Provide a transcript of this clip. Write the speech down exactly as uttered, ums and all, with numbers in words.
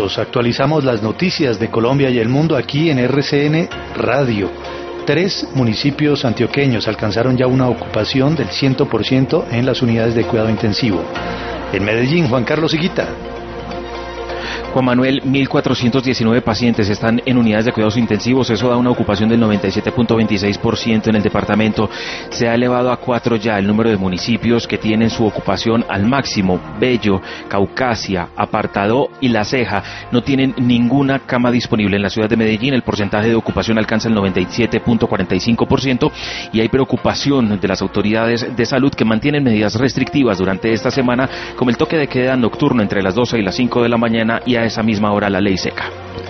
Actualizamos las noticias de Colombia y el mundo aquí en R C N Radio. Tres municipios antioqueños alcanzaron ya una ocupación del cien por ciento en las unidades de cuidado intensivo. En Medellín, Juan Carlos Higuita. Juan Manuel, mil cuatrocientos diecinueve pacientes están en unidades de cuidados intensivos, eso da una ocupación del noventa y siete punto veintiséis por ciento en el departamento. Se ha elevado a cuatro ya el número de municipios que tienen su ocupación al máximo. Bello, Caucasia, Apartadó y La Ceja no tienen ninguna cama disponible. En la ciudad de Medellín el porcentaje de ocupación alcanza el noventa y siete punto cuarenta y cinco por ciento y hay preocupación de las autoridades de salud que mantienen medidas restrictivas durante esta semana, como el toque de queda nocturno entre las doce y las cinco de la mañana y a esa misma hora la ley seca.